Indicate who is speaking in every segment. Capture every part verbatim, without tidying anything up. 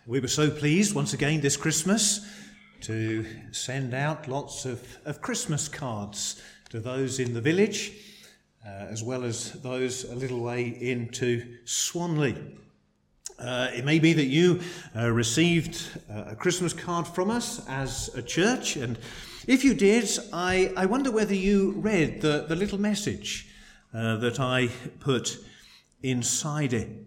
Speaker 1: We were so pleased once again this Christmas to send out lots of, of Christmas cards to those in the village, uh, as well as those a little way into Swanley. Uh, it may be that you uh, received uh, a Christmas card from us as a church, and if you did, I, I wonder whether you read the, the little message uh, that I put inside it.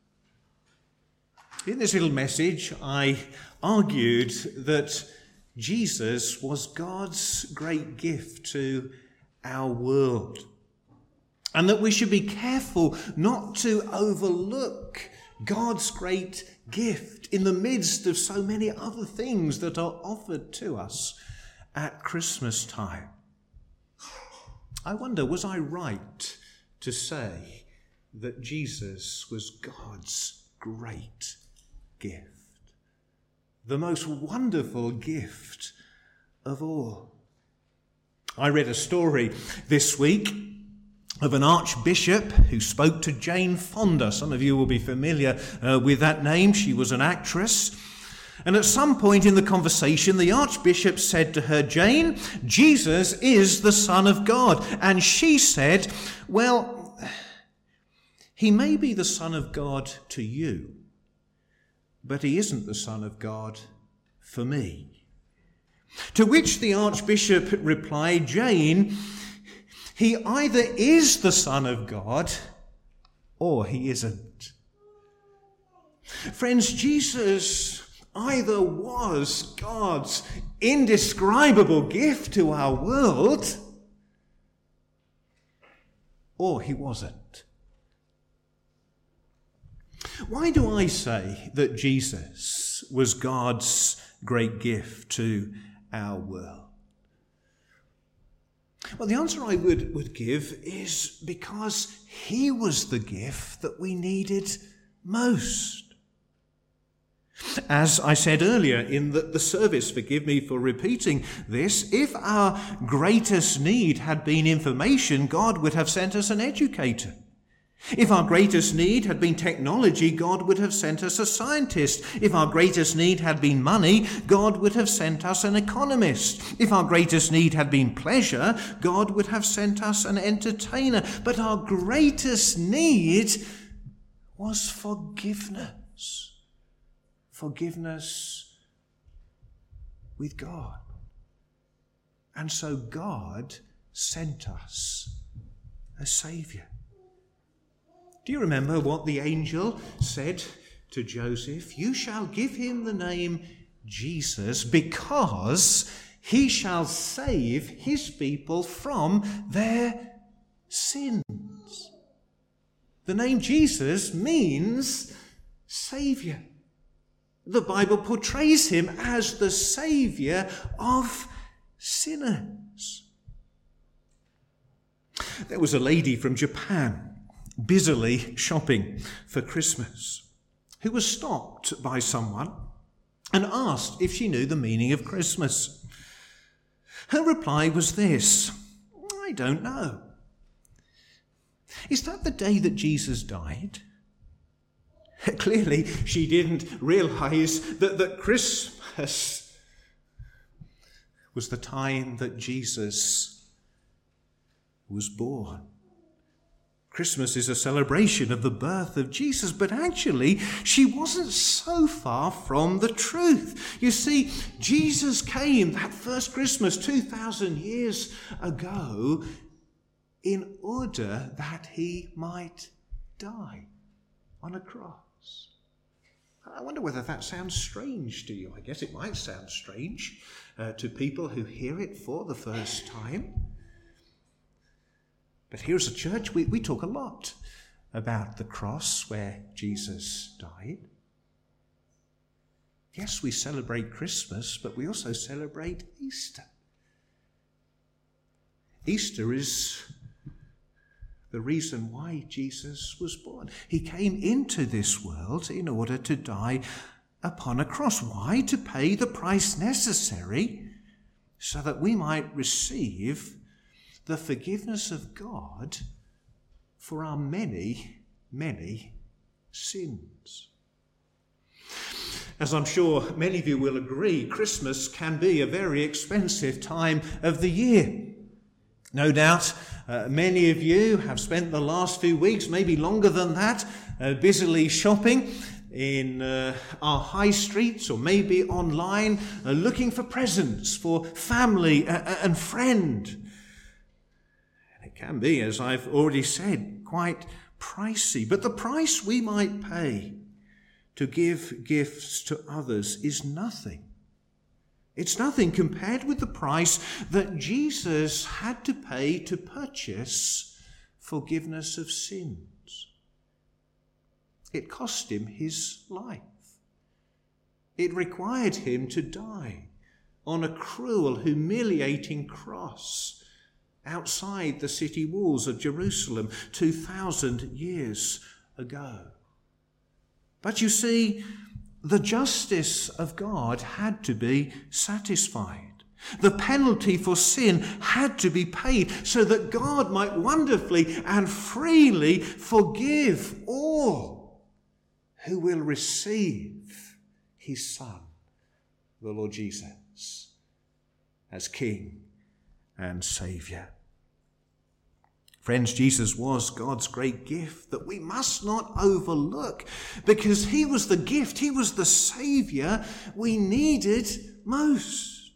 Speaker 1: In this little message, I argued that Jesus was God's great gift to our world, and that we should be careful not to overlook God's great gift in the midst of so many other things that are offered to us at Christmas time. I wonder, was I right to say that Jesus was God's great gift, the most wonderful gift of all? I read a story this week of an archbishop who spoke to Jane Fonda. Some of you will be familiar uh, with that name. She was an actress. And at some point in the conversation, the archbishop said to her, "Jane, Jesus is the Son of God." And she said, "Well, he may be the Son of God to you, but he isn't the Son of God for me." To which the archbishop replied, "Jane, he either is the Son of God or he isn't." Friends, Jesus either was God's indescribable gift to our world or he wasn't. Why do I say that Jesus was God's great gift to our world? Well, the answer I would, would give is because he was the gift that we needed most. As I said earlier in the, the service, forgive me for repeating this, if our greatest need had been information, God would have sent us an educator. If our greatest need had been technology, God would have sent us a scientist. If our greatest need had been money, God would have sent us an economist. If our greatest need had been pleasure, God would have sent us an entertainer. But our greatest need was forgiveness. Forgiveness with God. And so God sent us a Saviour. Do you remember what the angel said to Joseph? "You shall give him the name Jesus because he shall save his people from their sins." The name Jesus means Saviour. The Bible portrays him as the Saviour of sinners. There was a lady from Japan busily shopping for Christmas who was stopped by someone and asked if she knew the meaning of Christmas. Her reply was this: "I don't know." "Is that the day that Jesus died?" Clearly, she didn't realise that, that Christmas was the time that Jesus was born. Christmas is a celebration of the birth of Jesus, but actually she wasn't so far from the truth. You see, Jesus came that first Christmas two thousand years ago in order that he might die on a cross. I wonder whether that sounds strange to you. I guess it might sound strange uh, to people who hear it for the first time. But here as a church, we, we talk a lot about the cross where Jesus died. Yes, we celebrate Christmas, but we also celebrate Easter. Easter is the reason why Jesus was born. He came into this world in order to die upon a cross. Why? To pay the price necessary so that we might receive the forgiveness of God for our many, many sins. As I'm sure many of you will agree, Christmas can be a very expensive time of the year. No doubt uh, many of you have spent the last few weeks, maybe longer than that, uh, busily shopping in uh, our high streets or maybe online, uh, looking for presents for family uh, and friend. And it can be, as I've already said, quite pricey. But the price we might pay to give gifts to others is nothing. It's nothing compared with the price that Jesus had to pay to purchase forgiveness of sins. It cost him his life. It required him to die on a cruel, humiliating cross outside the city walls of Jerusalem two thousand years ago. But you see, the justice of God had to be satisfied. The penalty for sin had to be paid so that God might wonderfully and freely forgive all who will receive his Son, the Lord Jesus, as King and Saviour. Friends, Jesus was God's great gift that we must not overlook, because he was the gift, he was the Saviour we needed most.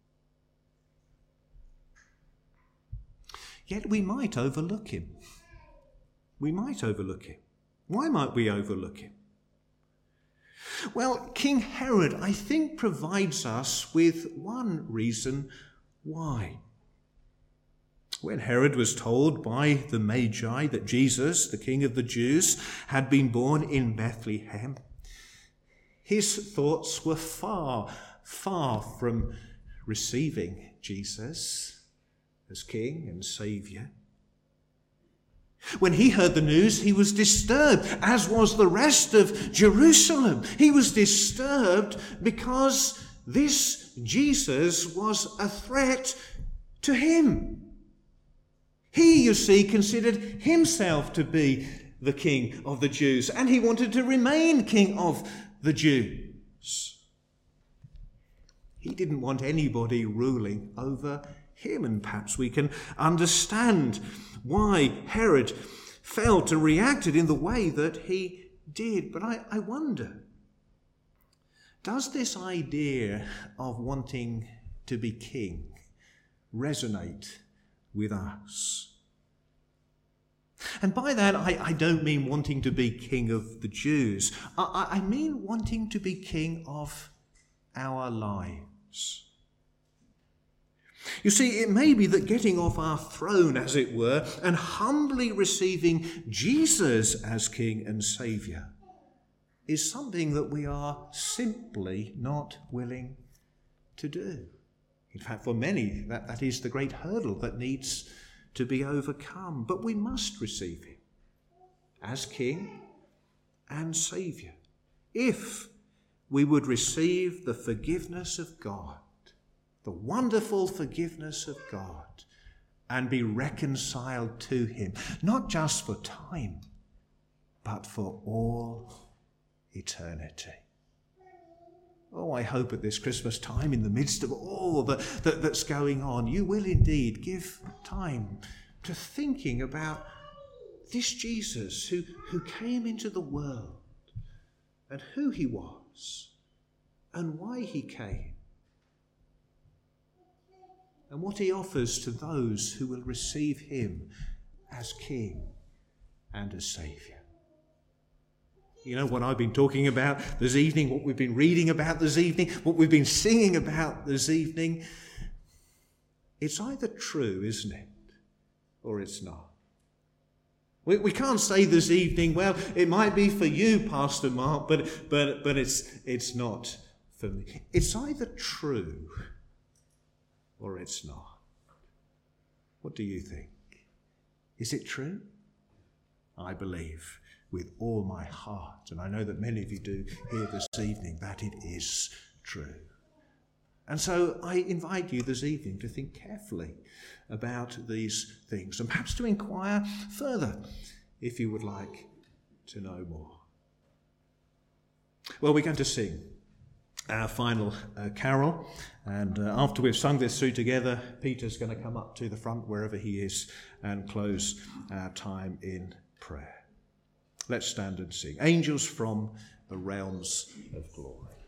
Speaker 1: Yet we might overlook him. We might overlook him. Why might we overlook him? Well, King Herod, I think, provides us with one reason why. When Herod was told by the Magi that Jesus, the King of the Jews, had been born in Bethlehem, his thoughts were far, far from receiving Jesus as King and Saviour. When he heard the news, he was disturbed, as was the rest of Jerusalem. He was disturbed because this Jesus was a threat to him. He, you see, considered himself to be the King of the Jews, and he wanted to remain King of the Jews. He didn't want anybody ruling over him, and perhaps we can understand why Herod felt and reacted in the way that he did. But I, I wonder, does this idea of wanting to be king resonate with us? And by that, I, I don't mean wanting to be king of the Jews. I, I mean wanting to be king of our lives. You see, it may be that getting off our throne, as it were, and humbly receiving Jesus as King and Saviour is something that we are simply not willing to do. In fact, for many, that, that is the great hurdle that needs to be overcome. But we must receive him as King and Saviour if we would receive the forgiveness of God, the wonderful forgiveness of God, and be reconciled to him, not just for time, but for all eternity. Oh, I hope at this Christmas time, in the midst of all that, that, that's going on, you will indeed give time to thinking about this Jesus who, who came into the world, and who he was, and why he came, and what he offers to those who will receive him as King and as Saviour. You know what I've been talking about this evening, what we've been reading about this evening, what we've been singing about this evening. It's either true, isn't it, or it's not. We, we can't say this evening, well, it might be for you, Pastor Mark, but but but it's it's not for me. It's either true or it's not. What do you think? Is it true? I believe with all my heart, and I know that many of you do here this evening, that it is true. And so I invite you this evening to think carefully about these things, and perhaps to inquire further if you would like to know more. Well, we're going to sing our final uh, carol. And uh, after we've sung this through together, Peter's going to come up to the front wherever he is and close our time in prayer. Let's stand and sing. Angels from the realms of glory.